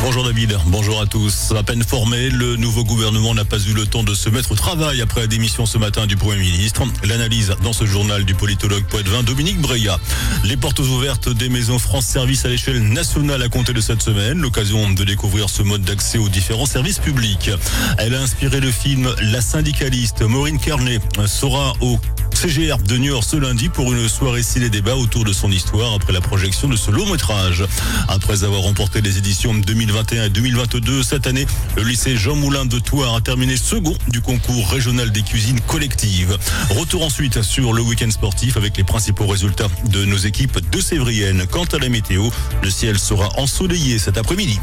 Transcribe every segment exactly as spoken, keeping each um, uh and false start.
Bonjour David, bonjour à tous. À peine formé, le nouveau gouvernement n'a pas eu le temps de se mettre au travail après la démission ce matin du Premier ministre. L'analyse dans ce journal du politologue poitevin Dominique Breillat. Les portes ouvertes des maisons France Service à l'échelle nationale à compter de cette semaine. L'occasion de découvrir ce mode d'accès aux différents services publics. Elle a inspiré le film La syndicaliste. Maureen Kearney sera au C G R de Niort ce lundi pour une soirée ciné-débat autour de son histoire après la projection de ce long métrage. Après avoir remporté les éditions deux mille vingt et un et deux mille vingt-deux, cette année, le lycée Jean Moulin de Thouars a terminé second du concours régional des cuisines collectives. Retour ensuite sur le week-end sportif avec les principaux résultats de nos équipes de Sévrienne. Quant à la météo, le ciel sera ensoleillé cet après-midi.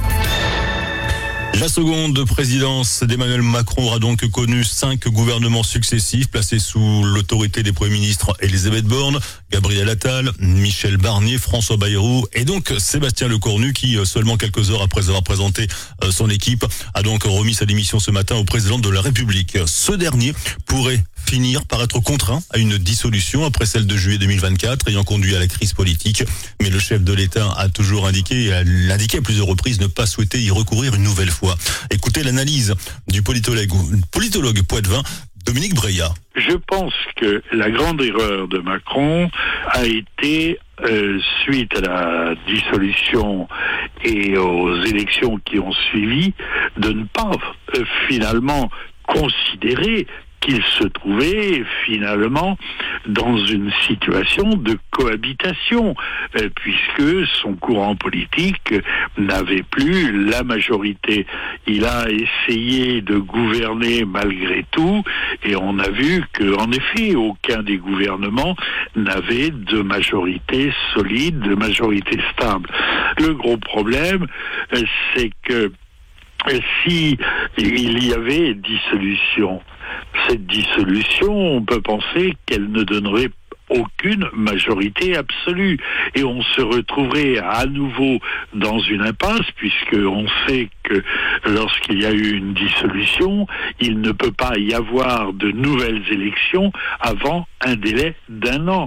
La seconde présidence d'Emmanuel Macron aura donc connu cinq gouvernements successifs placés sous l'autorité des premiers ministres Elisabeth Borne, Gabriel Attal, Michel Barnier, François Bayrou et donc Sébastien Lecornu qui, seulement quelques heures après avoir présenté son équipe, a donc remis sa démission ce matin au président de la République. Ce dernier pourrait finir par être contraint à une dissolution après celle de juillet deux mille vingt-quatre ayant conduit à la crise politique. Mais le chef de l'État a toujours indiqué, a indiqué à plusieurs reprises ne pas souhaiter y recourir une nouvelle fois. Écoutez l'analyse du politologue, politologue poitevin Dominique Breillat. Je pense que la grande erreur de Macron a été, euh, suite à la dissolution et aux élections qui ont suivi, de ne pas euh, finalement considérer qu'il se trouvait finalement dans une situation de cohabitation, euh, puisque son courant politique n'avait plus la majorité. Il a essayé de gouverner malgré tout, et on a vu qu'en effet, aucun des gouvernements n'avait de majorité solide, de majorité stable. Le gros problème, euh, c'est que euh, si il y avait dissolution, cette dissolution, on peut penser qu'elle ne donnerait aucune majorité absolue. Et on se retrouverait à nouveau dans une impasse, puisqu'on sait que lorsqu'il y a eu une dissolution, il ne peut pas y avoir de nouvelles élections avant un délai d'un an.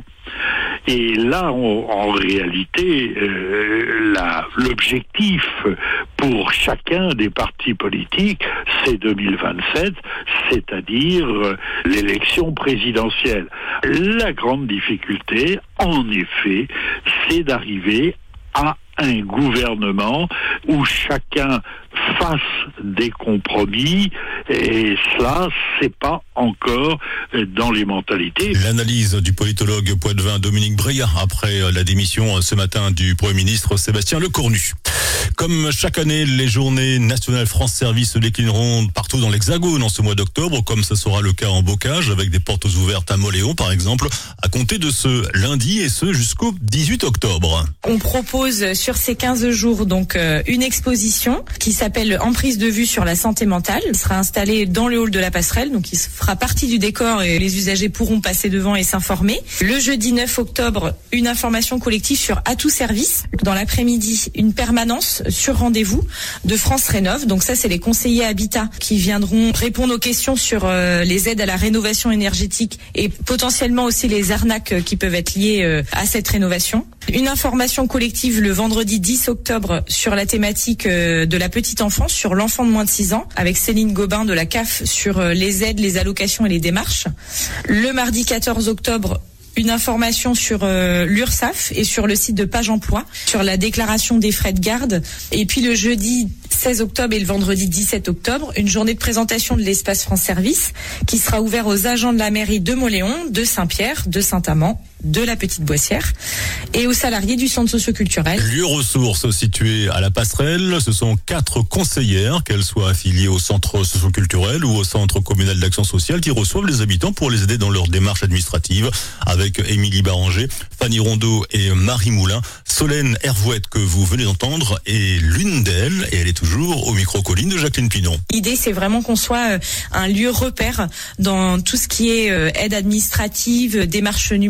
Et là, on, en réalité, euh, la, l'objectif pour chacun des partis politiques, c'est deux mille vingt-sept, c'est-à-dire euh, l'élection présidentielle. La grande difficulté, en effet, c'est d'arriver à un gouvernement où chacun fasse des compromis, et cela, c'est pas encore dans les mentalités. L'analyse du politologue poitevin Dominique Breillat après la démission ce matin du Premier ministre Sébastien Lecornu. Comme chaque année, les journées nationales France Service se déclineront partout dans l'Hexagone en ce mois d'octobre, comme ce sera le cas en Bocage, avec des portes ouvertes à Mauléon, par exemple, à compter de ce lundi et ce jusqu'au dix-huit octobre. On propose sur ces quinze jours donc euh, une exposition qui s'appelle Emprise de vue sur la santé mentale. Elle sera installée dans le hall de la passerelle, donc il fera partie du décor et les usagers pourront passer devant et s'informer. Le jeudi neuf octobre, une information collective sur Atout Service. Dans l'après-midi, une permanence sur rendez-vous de France Rénov'. Donc ça, c'est les conseillers habitat qui viendront répondre aux questions sur euh, les aides à la rénovation énergétique et potentiellement aussi les arnaques qui peuvent être liées euh, à cette rénovation. Une information collective le vendredi dix octobre sur la thématique euh, de la petite enfance, sur l'enfant de moins de six ans, avec Céline Gobin de la C A F sur euh, les aides, les allocations et les démarches. Le mardi quatorze octobre, une information sur euh, l'URSSAF et sur le site de Page Emploi, sur la déclaration des frais de garde. Et puis le jeudi seize octobre et le vendredi dix-sept octobre, une journée de présentation de l'espace France Service qui sera ouvert aux agents de la mairie de Mauléon, de Saint-Pierre, de Saint-Amand, de la Petite Boissière et aux salariés du centre socioculturel. Lieu ressources situé à la Passerelle, ce sont quatre conseillères, qu'elles soient affiliées au centre socioculturel ou au centre communal d'action sociale, qui reçoivent les habitants pour les aider dans leur démarche administrative, avec Émilie Baranger, Fanny Rondeau et Marie Moulin. Solène Hervouette, que vous venez d'entendre, est l'une d'elles et elle est toujours au micro-colline de Jacqueline Pinon. L'idée, c'est vraiment qu'on soit un lieu repère dans tout ce qui est aide administrative, démarche numérique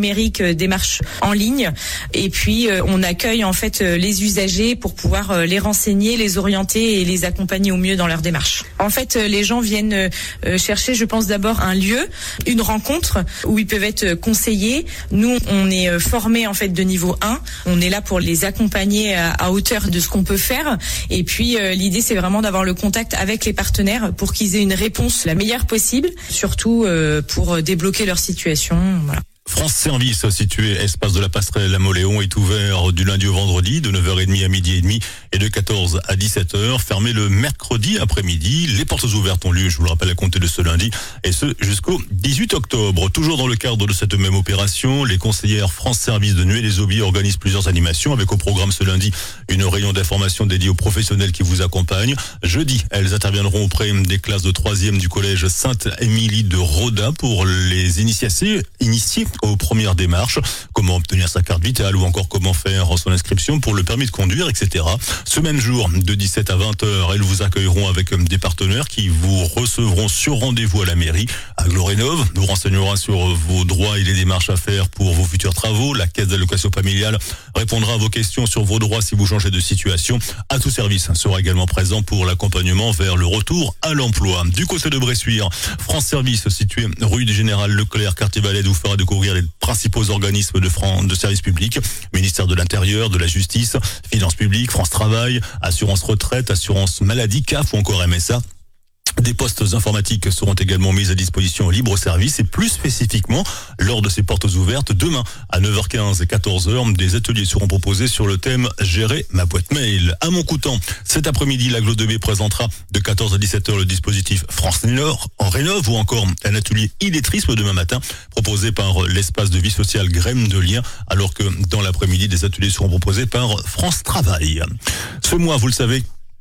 démarche en ligne. Et puis, on accueille en fait les usagers pour pouvoir les renseigner, les orienter et les accompagner au mieux dans leur démarche. En fait, les gens viennent chercher, je pense d'abord un lieu, une rencontre où ils peuvent être conseillés. Nous, on est formés en fait de niveau un. On est là pour les accompagner à, à hauteur de ce qu'on peut faire. Et puis, euh, l'idée, c'est vraiment d'avoir le contact avec les partenaires pour qu'ils aient une réponse la meilleure possible, surtout euh, pour débloquer leur situation. Voilà. France Service, situé espace de la Passerelle à Moléon, est ouvert du lundi au vendredi de neuf heures trente à midi et demi et de quatorze à dix-sept heures. Fermé le mercredi après-midi. Les portes ouvertes ont lieu, je vous le rappelle, à compter de ce lundi et ce jusqu'au dix-huit octobre. Toujours dans le cadre de cette même opération, les conseillères France Service de Nuit-les-Aubiers organisent plusieurs animations avec au programme ce lundi une réunion d'information dédiée aux professionnels qui vous accompagnent. Jeudi, elles interviendront auprès des classes de troisième du collège Sainte-Émilie de Rodin pour les initier, initier aux premières démarches, comment obtenir sa carte vitale ou encore comment faire son inscription pour le permis de conduire, et cetera. Ce même jour, de dix-sept à vingt heures, elles vous accueilleront avec des partenaires qui vous recevront sur rendez-vous à la mairie. Aglorénov vous renseignera sur vos droits et les démarches à faire pour vos futurs travaux. La caisse d'allocation familiale répondra à vos questions sur vos droits si vous changez de situation. À tout service sera également présent pour l'accompagnement vers le retour à l'emploi. Du côté de Bressuire, France Service, situé rue du Général Leclerc, quartier Valette, vous fera découvrir les principaux organismes de, France, de services publics, ministère de l'Intérieur, de la Justice, Finances publiques, France Travail, Assurance Retraite, Assurance Maladie, C A F ou encore M S A. Des postes informatiques seront également mis à disposition au libre service et plus spécifiquement, lors de ces portes ouvertes, demain à neuf heures quinze et quatorze heures, des ateliers seront proposés sur le thème « Gérer ma boîte mail ». À Montcoutan, cet après-midi, l'Aglo deux B présentera de quatorze à dix-sept heures le dispositif France Nord en rénov ou encore un atelier illettrisme demain matin proposé par l'espace de vie sociale Graines de Liens, alors que dans l'après-midi, des ateliers seront proposés par France Travail. Ce mois, vous le savez,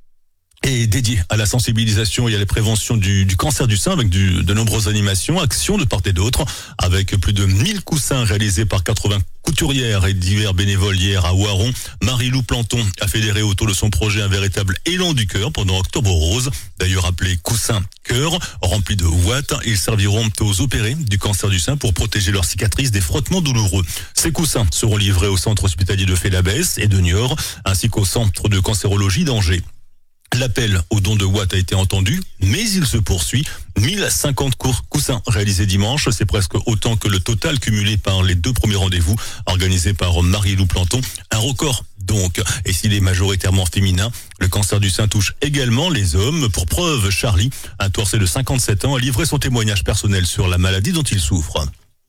est dédié à la sensibilisation et à la prévention du, du cancer du sein avec du, de nombreuses animations, actions de part et d'autre, avec plus de mille coussins réalisés par quatre-vingts couturières et divers bénévoles hier à Oiron. Marie-Lou Planton a fédéré autour de son projet un véritable élan du cœur pendant Octobre Rose, d'ailleurs appelé Coussin Cœur, remplis de watts. Ils serviront aux opérés du cancer du sein pour protéger leurs cicatrices des frottements douloureux. Ces coussins seront livrés au centre hospitalier de Félabès et de Niort, ainsi qu'au centre de cancérologie d'Angers. L'appel au don de watts a été entendu, mais il se poursuit. mille cinquante coussins réalisés dimanche, c'est presque autant que le total cumulé par les deux premiers rendez-vous organisés par Marie-Lou Planton. Un record donc, et s'il est majoritairement féminin, le cancer du sein touche également les hommes. Pour preuve, Charlie, un Torcé de cinquante-sept ans, a livré son témoignage personnel sur la maladie dont il souffre.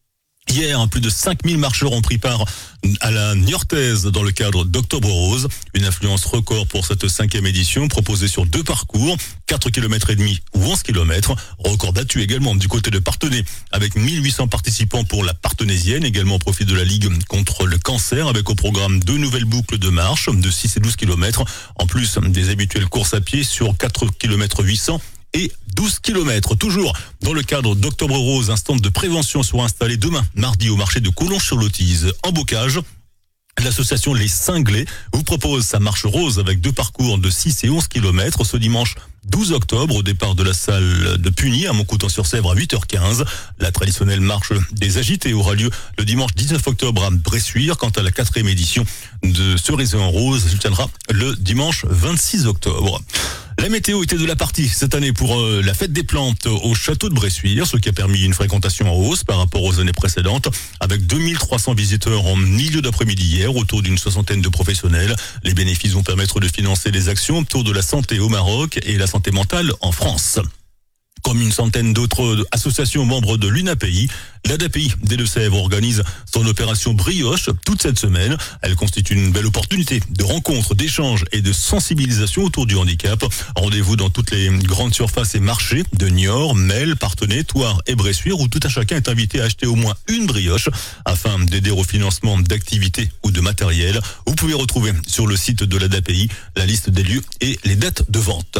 Hier, plus de cinq mille marcheurs ont pris part à la Niortaise dans le cadre d'Octobre Rose. Une influence record pour cette cinquième édition proposée sur deux parcours, quatre kilomètres et demi ou onze kilomètres. Record battu également du côté de Parthenay avec mille huit cents participants pour la Parthenaisienne, également au profit de la Ligue contre le cancer avec au programme deux nouvelles boucles de marche de six et douze kilomètres, en plus des habituelles courses à pied sur quatre kilomètres huit cents et douze kilomètres. Toujours dans le cadre d'Octobre Rose, un stand de prévention sera installé demain, mardi, au marché de Collonges-sur-Lotise. En bocage, l'association Les Cinglés vous propose sa marche rose avec deux parcours de six et onze kilomètres ce dimanche douze octobre au départ de la salle de Puny à Montcoutan-sur-Sèvre à huit heures quinze. La traditionnelle marche des agités aura lieu le dimanche dix-neuf octobre à Bressuire. Quant à la quatrième édition de Cerisay en Rose, se tiendra le dimanche vingt-six octobre. La météo était de la partie cette année pour euh, la fête des plantes au château de Bressuire, ce qui a permis une fréquentation en hausse par rapport aux années précédentes, avec deux mille trois cents visiteurs en milieu d'après-midi hier, autour d'une soixantaine de professionnels. Les bénéfices vont permettre de financer les actions autour de la santé au Maroc et la santé mentale en France. Comme une centaine d'autres associations membres de l'U N A P I, l'A D A P I des Deux-Sèvres organise son opération Brioche toute cette semaine. Elle constitue une belle opportunité de rencontre, d'échange et de sensibilisation autour du handicap. Rendez-vous dans toutes les grandes surfaces et marchés de Niort, Mel, Parthenay, Thouars et Bressuire où tout un chacun est invité à acheter au moins une brioche afin d'aider au financement d'activités ou de matériel. Vous pouvez retrouver sur le site de l'A D A P I la liste des lieux et les dates de vente.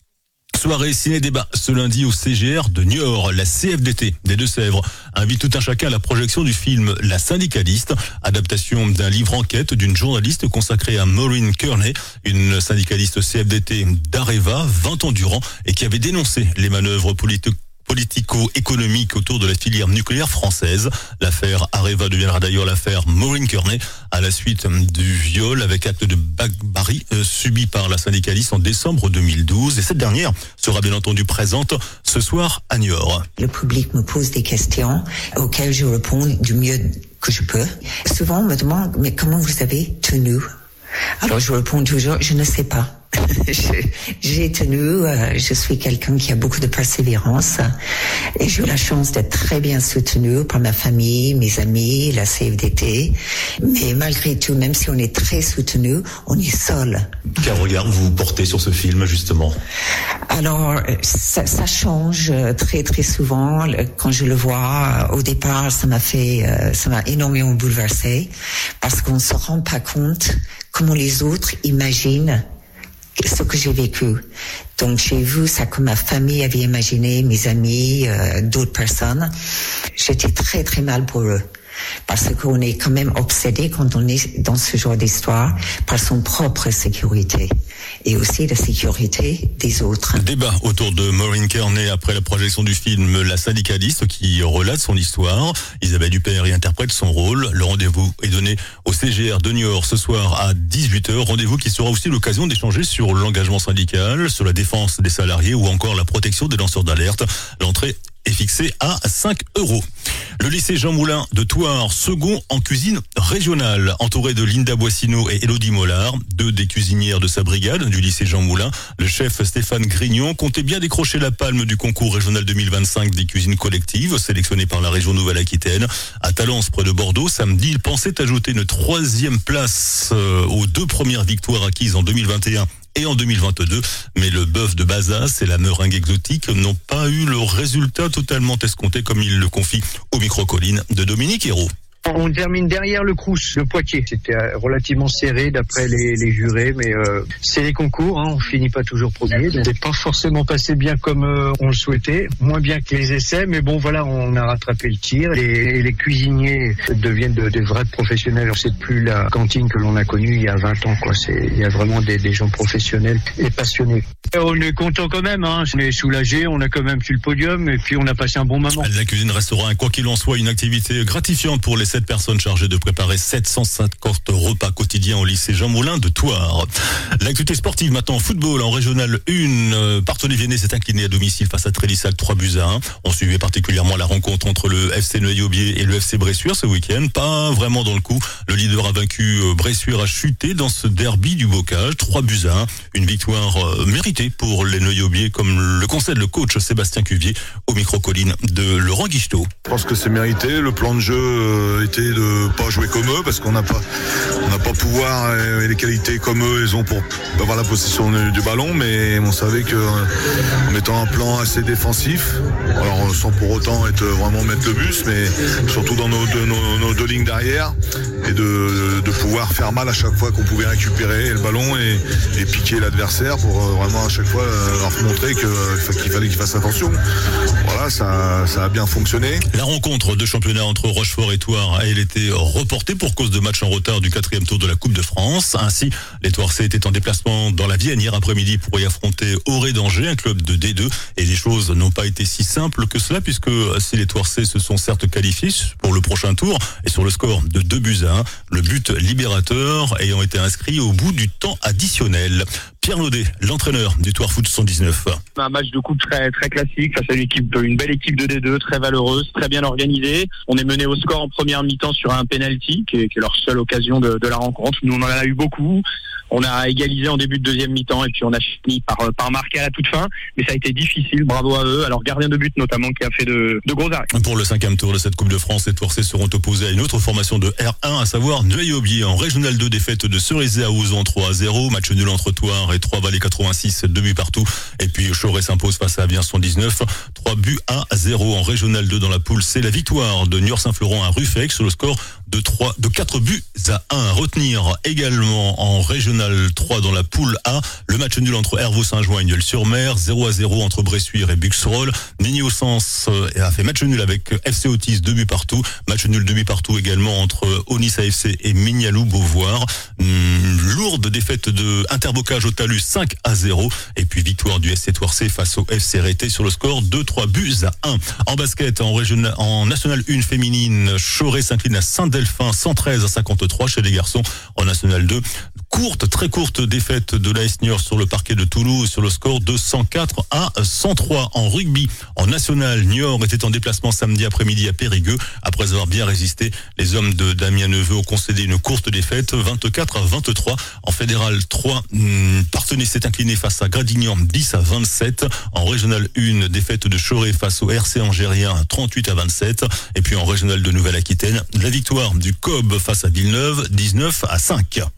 Soirée ciné-débat ce lundi au C G R de Niort. La C F D T des Deux-Sèvres invite tout un chacun à la projection du film La Syndicaliste, adaptation d'un livre enquête d'une journaliste consacrée à Maureen Kearney, une syndicaliste C F D T d'Areva, vingt ans durant, et qui avait dénoncé les manœuvres politiques politico-économique autour de la filière nucléaire française. L'affaire Areva deviendra d'ailleurs l'affaire Maureen Kearney à la suite du viol avec acte de barbarie euh, subi par la syndicaliste en décembre deux mille douze. Et cette dernière sera bien entendu présente ce soir à Niort. Le public me pose des questions auxquelles je réponds du mieux que je peux. Souvent on me demande, mais comment vous avez tenu? Alors je réponds toujours, je ne sais pas. J'ai tenu, euh, je suis quelqu'un qui a beaucoup de persévérance et j'ai eu la chance d'être très bien soutenue par ma famille, mes amis, la C F D T. Mais malgré tout, même si on est très soutenu, on est seul. Quel regard vous portez sur ce film justement? Alors, ça, ça change très très souvent. Quand je le vois, au départ, ça m'a fait, ça m'a énormément bouleversé parce qu'on ne se rend pas compte comment les autres imaginent ce que j'ai vécu. Donc j'ai vu ça que ma famille avait imaginé, mes amis, euh, d'autres personnes. J'étais très très mal pour eux. Parce qu'on est quand même obsédé quand on est dans ce genre d'histoire par son propre sécurité et aussi la sécurité des autres. Débat autour de Maureen Kearney après la projection du film La syndicaliste qui relate son histoire. Isabelle Huppert y interprète son rôle. Le rendez-vous est donné au C G R de Niort ce soir à dix-huit heures. Rendez-vous qui sera aussi l'occasion d'échanger sur l'engagement syndical, sur la défense des salariés ou encore la protection des lanceurs d'alerte. L'entrée est fixé à cinq euros. Le lycée Jean Moulin de Thouars, second en cuisine régionale, entouré de Linda Boissineau et Élodie Mollard, deux des cuisinières de sa brigade du lycée Jean Moulin. Le chef Stéphane Grignon comptait bien décrocher la palme du concours régional deux mille vingt-cinq des cuisines collectives, sélectionné par la région Nouvelle-Aquitaine. À Talence, près de Bordeaux, samedi, il pensait ajouter une troisième place euh, aux deux premières victoires acquises en deux mille vingt et un et en deux mille vingt-deux, mais le bœuf de Bazas et la meringue exotique n'ont pas eu le résultat totalement escompté, comme il le confie au micro-colline de Dominique Hérault. On termine derrière le Crous de Poitiers. C'était relativement serré d'après les, les jurés, mais euh, c'est les concours, hein, on finit pas toujours premier. Donc c'est pas forcément passé bien comme euh, on le souhaitait, moins bien que les essais, mais bon voilà, on a rattrapé le tir. Les, les cuisiniers deviennent de, de vrais professionnels. C'est plus la cantine que l'on a connue il y a vingt ans, quoi. C'est, il y a vraiment des, des gens professionnels et passionnés. Et on est content quand même, hein. On est soulagé, on a quand même sur le podium et puis on a passé un bon moment. La cuisine restera, quoi qu'il en soit, une activité gratifiante pour les sept personnes chargées de préparer sept cent cinquante repas quotidiens au lycée Jean Moulin de Thouars. L'activité sportive maintenant, football en régional un. Partenay-Viennet s'est incliné à domicile face à Trélissac, trois buts à un. On suivait particulièrement la rencontre entre le F C Neuilly-Aubier et le F C Bressuire ce week-end. Pas vraiment dans le coup. Le leader a vaincu, Bressuire a chuté dans ce derby du Bocage, trois buts à un. Une victoire méritée pour les Neuilly-Aubier, comme le concède le coach Sébastien Cuvier au micro-colline de Laurent Guichetot. Je pense que c'est mérité. Le plan de jeu était de pas jouer comme eux parce qu'on n'a pas, on n'a pas pouvoir et les qualités comme eux ils ont pour avoir la possession du ballon, mais on savait que en mettant un plan assez défensif, alors sans pour autant être vraiment mettre le bus, mais surtout dans nos deux, nos, nos deux lignes derrière et de, de pouvoir faire mal à chaque fois qu'on pouvait récupérer le ballon et, et piquer l'adversaire pour vraiment à chaque fois leur montrer que, qu'il fallait qu'ils fassent attention. Voilà, ça, ça a bien fonctionné. La rencontre de championnat entre Rochefort et Thouars a elle été reportée pour cause de match en retard du quatrième tour de la Coupe de France. Ainsi, les Thouarsais étaient en déplacement dans la Vienne hier après-midi pour y affronter Auré d'Angers, un club de D deux. Et les choses n'ont pas été si simples que cela, puisque si les Thouarsais se sont certes qualifiés pour le prochain tour et sur le score de deux buts à un, le but libérateur ayant été inscrit au bout du temps additionnel. Pierre Laudet, l'entraîneur du Thouars Foot soixante-dix-neuf. Un match de coupe très très classique face à une équipe, une belle équipe de D deux, très valeureuse, très bien organisée. On est mené au score en première mi-temps sur un penalty qui est, qui est leur seule occasion de, de la rencontre. Nous on en a eu beaucoup. On a égalisé en début de deuxième mi-temps et puis on a fini par, par marquer à la toute fin. Mais ça a été difficile, bravo à eux. Alors gardien de but notamment qui a fait de, de gros arrêts. Pour le cinquième tour de cette Coupe de France, les Thouarsais seront opposés à une autre formation de R un, à savoir Neuilly-Aubier. En Régional deux, défaite de Cerizay à Ouzon trois à zéro. Match nul entre Thouars et Trois-Vallées quatre-vingt-six, deux buts partout. Et puis Chauray s'impose face à Amiens soixante-dix-neuf, trois buts à zéro. En Régional deux dans la poule, c'est la victoire de Niort-Saint-Florent à Ruffec sur le score de trois, de quatre buts à un. À retenir également en Régional National trois dans la poule A. Le match nul entre Hervaux-Saint-Jouin et Nieul-sur-Mer, zéro à zéro entre Bressuire et Buxerolles. Nîmes-Sens a fait match nul avec F C Otis, deux buts partout. Match nul, deux buts partout également entre Onis A F C et Mignaloux-Beauvoir. Hum, lourde défaite de Interbocage au Talus, cinq à zéro. Et puis victoire du S C Toircé face au F C Rété sur le score de trois buts à un. En basket, en régional, en National un féminine, Choré s'incline à Saint-Delphin, cent treize à cinquante-trois chez les garçons. En National deux, courte, très courte défaite de l'A S Niort sur le parquet de Toulouse sur le score de cent quatre à cent trois. En rugby, en National, Niort était en déplacement samedi après-midi à Périgueux. Après avoir bien résisté, les hommes de Damien Neveu ont concédé une courte défaite, vingt-quatre à vingt-trois. En Fédéral trois, hum, Parthenay s'est incliné face à Gradignan, dix à vingt-sept. En Régional un, défaite de Choré face au R C Angérien, trente-huit à vingt-sept. Et puis en Régional de Nouvelle-Aquitaine, la victoire du C O B face à Villeneuve, dix-neuf à cinq.